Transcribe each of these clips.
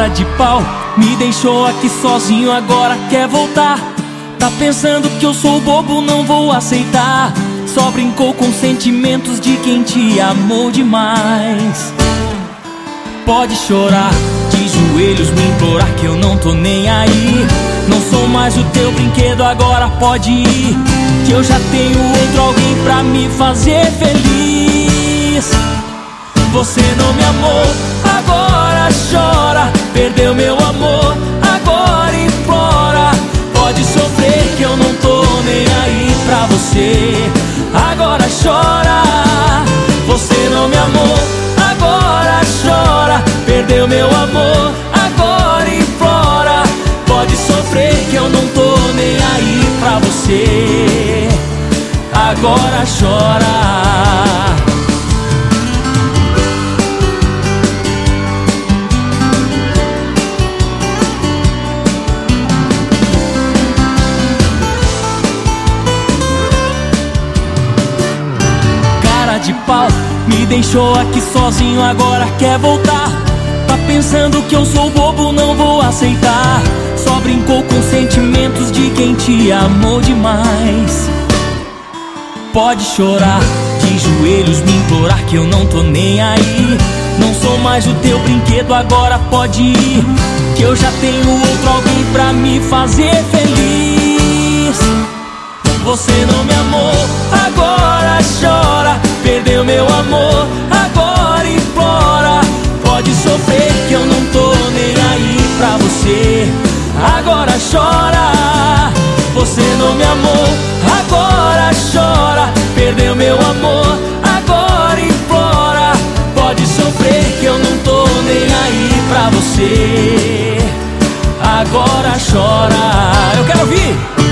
Cara de pau, me deixou aqui sozinho, agora quer voltar. Tá pensando que eu sou bobo, não vou aceitar. Só brincou com sentimentos de quem te amou demais. Pode chorar, de joelhos me implorar que eu não tô nem aí. Não sou mais o teu brinquedo, agora pode ir, que eu já tenho outro alguém pra me fazer feliz. Você não me amou, agora chora. Perdeu meu amor, agora implora. Pode sofrer que eu não tô nem aí pra você, agora chora. Você não me amou, agora chora. Perdeu meu amor, agora implora. Pode sofrer que eu não tô nem aí pra você, agora chora. De pau, me deixou aqui sozinho, agora quer voltar. Tá pensando que eu sou bobo, não vou aceitar. Só brincou com sentimentos de quem te amou demais. Pode chorar, de joelhos me implorar que eu não tô nem aí. Não sou mais o teu brinquedo, agora pode ir, que eu já tenho outro alguém pra me fazer feliz. Você não me amou, agora chora. Perdeu meu amor, agora implora. Pode sofrer que eu não tô nem aí pra você, agora chora. Você não me amou, agora chora. Perdeu meu amor, agora implora. Pode sofrer que eu não tô nem aí pra você, agora chora. Eu quero ouvir.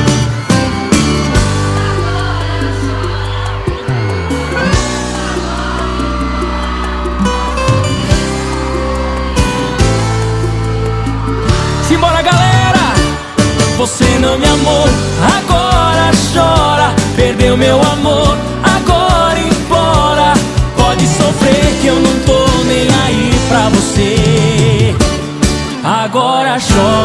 Simbora, galera! Você não me amou, agora chora. Perdeu meu amor, agora implora. Pode sofrer que eu não tô nem aí pra você, agora chora.